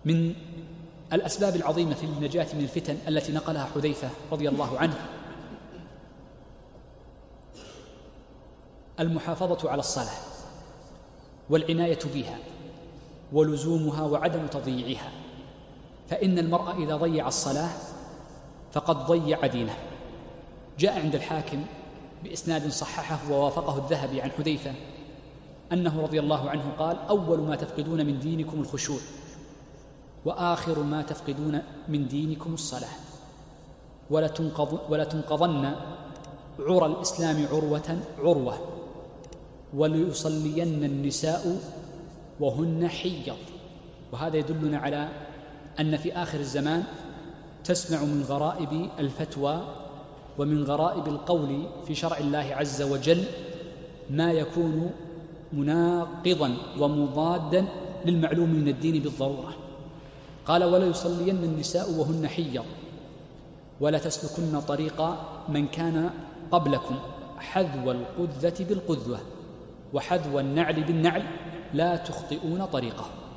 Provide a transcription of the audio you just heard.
من الأسباب العظيمة في النجاة من الفتن التي نقلها حذيفة رضي الله عنه المحافظة على الصلاة والعناية بها ولزومها وعدم تضييعها، فإن المرء إذا ضيع الصلاة فقد ضيع دينه. جاء عند الحاكم بإسناد صححه ووافقه الذهبي عن حذيفة أنه رضي الله عنه قال: أول ما تفقدون من دينكم الخشوع، وآخر ما تفقدون من دينكم الصلاة، ولتنقضن عرى الإسلام عروة عروة، وليصلين النساء وهن حيض. وهذا يدلنا على أن في آخر الزمان تسمع من غرائب الفتوى ومن غرائب القول في شرع الله عز وجل ما يكون مناقضا ومضادا للمعلوم من الدين بالضرورة. قال: ولا يصلين النساء وهن حيض، ولا تسلكن طريق من كان قبلكم حذو القذة بالقذوة وحذو النعل بالنعل لا تخطئون طريقه.